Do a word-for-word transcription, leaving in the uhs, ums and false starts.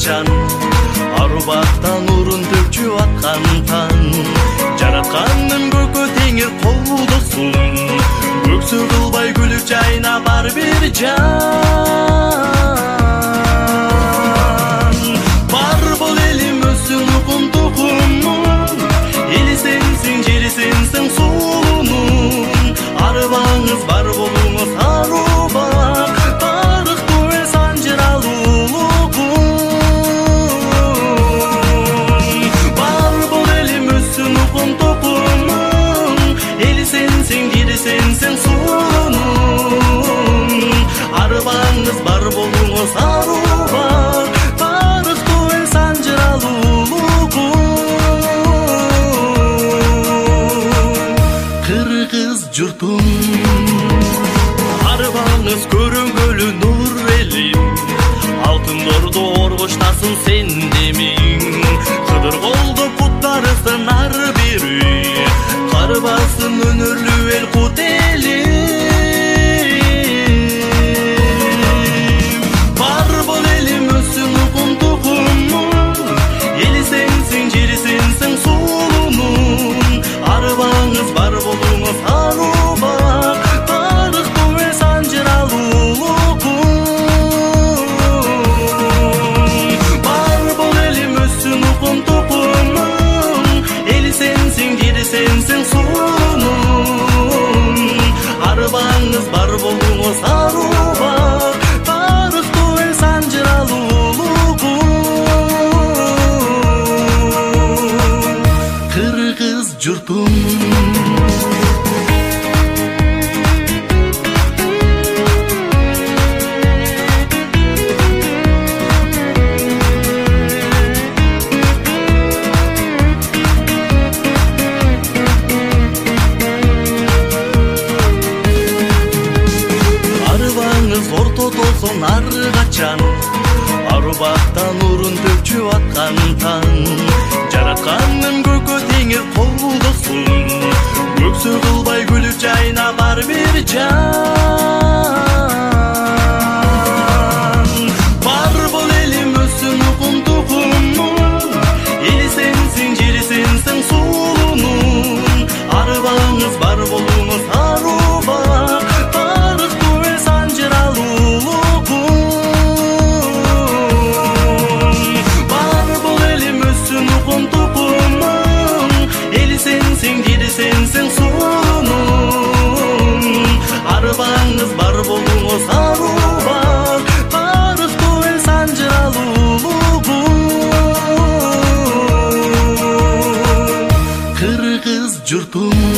качан арубактан нурун төкчүп аткан таң жаратканын көккө теңир колдосун көксү кылбай күлүп жайна бар бир жан бар бул элим өссүн укум тукумун эли сенсиң жери сенсиң сулунун арыбаңыз бар болуңуз арубак тарыктуу эс анжыралуулугун бар бул элим өссүн укум тукумун эли сенсиң жери сенсиң сулунун арыбаңыз бар болуңуз арубак тарыктуу эс анжыралуулугун кыргыз журтум арыбаңыз көрөнгөлү нур элим алтындорду оргуштасын сендемиң кыдыр колду путтарысын ар бири карыбасын өнөрлүү эл кут элим бар бул элим өссүн укум тукумун эли сенсиң жери сенсиң сулунун арыбаңыз бар болуңуз арубак тарыктуу эс анжыралуулугун бар бул элим өссүн укум тукумун эли сенсиң жери сенсиң сулунун арыбаңыз бар болуңуз арубак тарыктуу эс анжыралуулугун кыргыз журтум ортодосун ар качан арубактан нурун төкчүп аткан таң жаратканын көккө теңир колдосун көксү кылбай күлүп жайна бар бир жан бар бул элим өссүн укум тукумун эли сенсиң жери сенсиң сулунун арыбаңыз бар болуңуз арубак тарыктуу эс анжыралуулугун бар бул элим өссүн укум тукумун эли сенсиң жери сенсиң сулунун арыбаңыз бар болуңуз арубак тарыктуу эс анжыралуулугун кыргыз журтум